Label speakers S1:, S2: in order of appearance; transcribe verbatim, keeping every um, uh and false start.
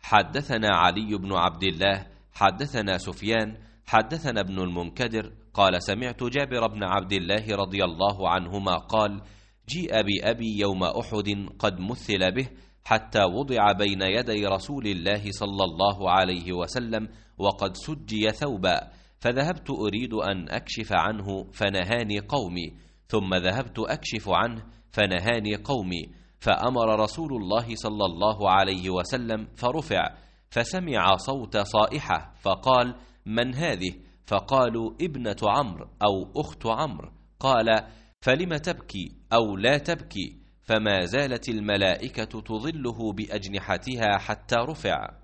S1: حدثنا علي بن عبد الله حدثنا سفيان حدثنا ابن المنكدر قال سمعت جابر بن عبد الله رضي الله عنهما قال جيء بأبي يوم أحد قد مثل به حتى وضع بين يدي رسول الله صلى الله عليه وسلم وقد سجي ثوبا، فذهبت أريد أن أكشف عنه فنهاني قومي، ثم ذهبت أكشف عنه فنهاني قومي، فأمر رسول الله صلى الله عليه وسلم فرفع، فسمع صوت صائحة فقال من هذه؟ فقالوا ابنة عمرو أو أخت عمرو. قال فلم تبكي أو لا تبكي؟ فما زالت الملائكة تظله بأجنحتها حتى رفع.